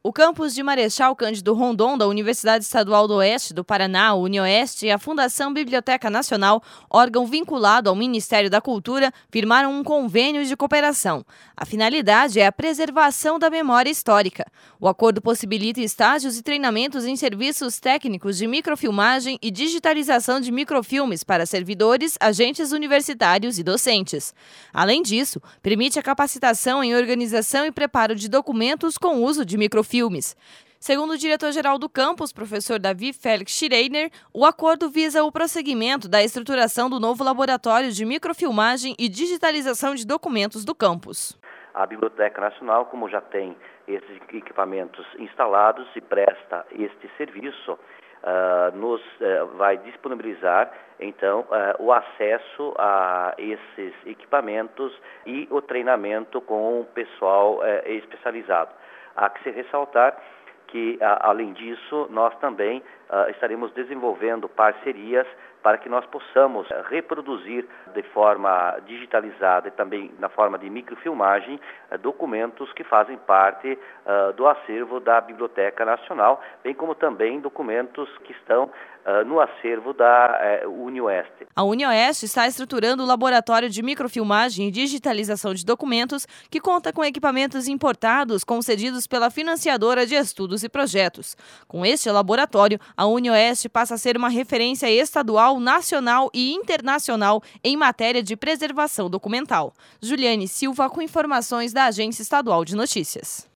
O campus de Marechal Cândido Rondon, da Universidade Estadual do Oeste do Paraná, UniOeste, e a Fundação Biblioteca Nacional, órgão vinculado ao Ministério da Cultura, firmaram um convênio de cooperação. A finalidade é a preservação da memória histórica. O acordo possibilita estágios e treinamentos em serviços técnicos de microfilmagem e digitalização de microfilmes para servidores, agentes universitários e docentes. Além disso, permite a capacitação em organização e preparo de documentos com uso de microfilmes. Segundo o diretor-geral do campus, professor Davi Félix Schreiner, o acordo visa o prosseguimento da estruturação do novo laboratório de microfilmagem e digitalização de documentos do campus. A Biblioteca Nacional, como já tem esses equipamentos instalados e presta este serviço, nos vai disponibilizar, então, o acesso a esses equipamentos e o treinamento com o pessoal especializado. Há que se ressaltar que, além disso, nós também estaremos desenvolvendo parcerias para que nós possamos reproduzir de forma digitalizada e também na forma de microfilmagem documentos que fazem parte do acervo da Biblioteca Nacional, bem como também documentos que estão no acervo da UniOeste. A UniOeste está estruturando o laboratório de microfilmagem e digitalização de documentos, que conta com equipamentos importados concedidos pela financiadora de estudos e projetos. Com este laboratório, a UniOeste passa a ser uma referência estadual, nacional e internacional em matéria de preservação documental. Juliane Silva, com informações da Agência Estadual de Notícias.